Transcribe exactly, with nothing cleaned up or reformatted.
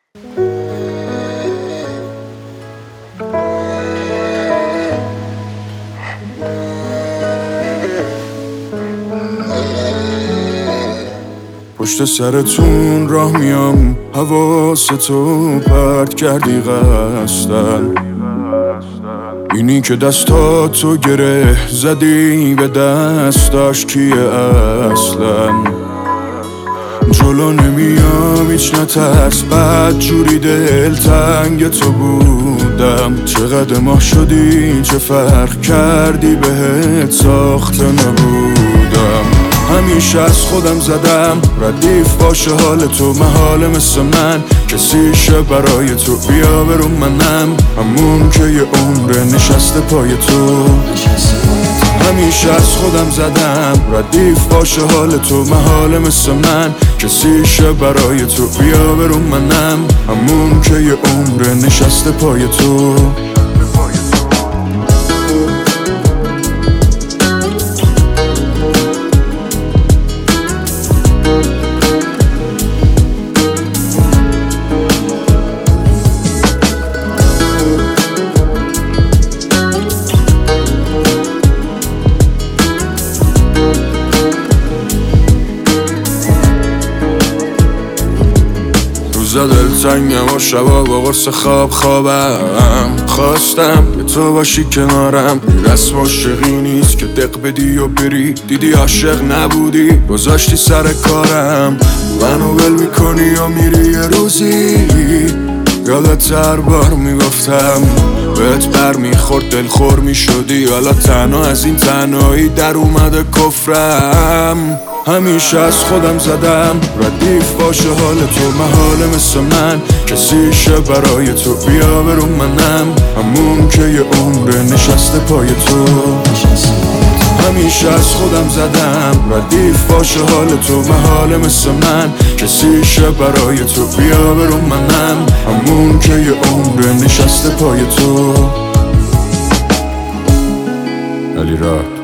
پشت سرتون راه میام، حواستو پرت کردی قصدن. اینی که دستاتو گره زدی به دستاش کیه اصلا؟ جلو نمیام هیچ نترس، بد جوری دلتنگ تو بودم. چقدر ماه شدی، چه فرق کردی، بهت ساخته نبودم. همیشه از خودم زدم ردیف باشه حال تو، محاله مثل من کسی شه برای تو. بیا برو منم همون که یه عمر نشسته پای تو. همیشه از خودم زدم ردیف باشه حال تو، محاله مثل من کسی شه برای تو. بیا برو منم همون که یه عمر نشسته پای تو. روزا دلتنگم و شبا با قرص خواب خوابم. خواستم که تو باشی کنارم، رسم عاشقی نیست که دق بدی و بری. دیدی عاشق نبودی گذاشتی سر کارم، منو ول میکنی و میری. یه روزی یادت هر بار میگفتم بهت بر میخورد، دلخور میشدی. حالا تنها از این تنهایی در اومده کفرم. همیشه از خودم زدم ردیف باشه حال تو، محاله مثل من کسی شه برای تو. بیا برو منم همون که یه عمر نشسته پای تو. همیشه از خودم زدم ردیف باشه حال تو، محاله مثل من کسی شه برای تو. بیا برو منم همون که یه عمر نشسته پای تو. علی راد.